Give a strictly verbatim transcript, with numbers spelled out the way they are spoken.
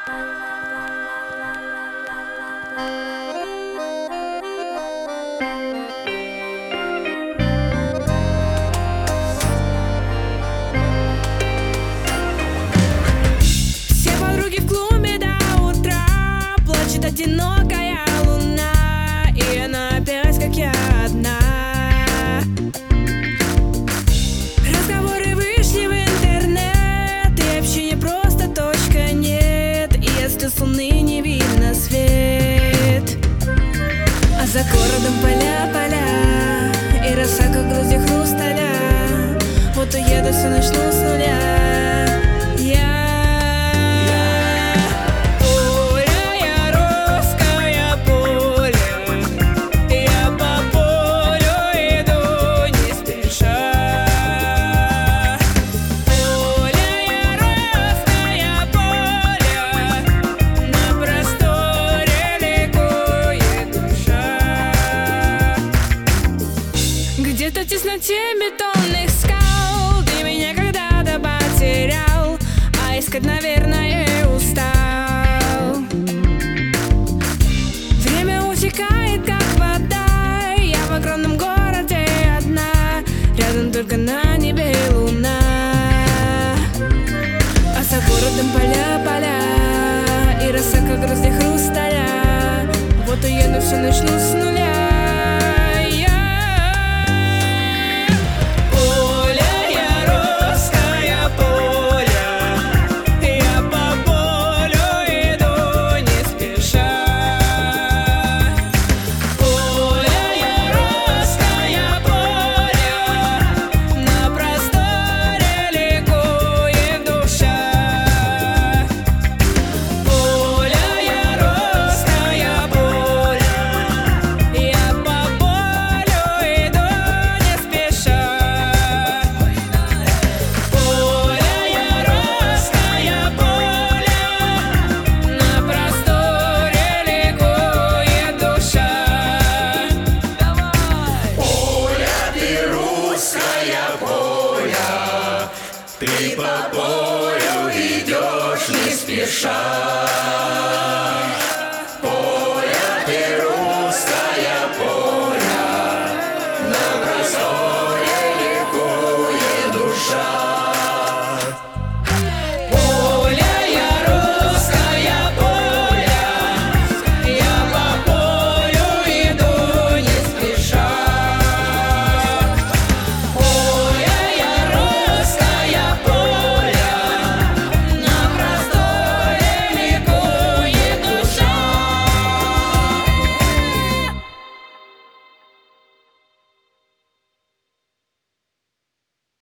Все подруги в клубе до утра, плачет одинокая луна, и она опять, как я, одна. Разговоры вышли в интернет, и общение просто точка нет, и если с луны не видно свет. А за городом поля, поля, и роса, как груздья хрусталя. Вот уеду, все начну с нуля. Где-то в тесноте бетонных скал ты меня когда-то потерял, а искать, наверное, устал. Время утекает, как вода, я в огромном городе одна, рядом только на небе луна. А за городом поля, поля, и роса, как груздья хрусталя. Вот уеду, все начну с нуля. Ты по полю идешь не спеша.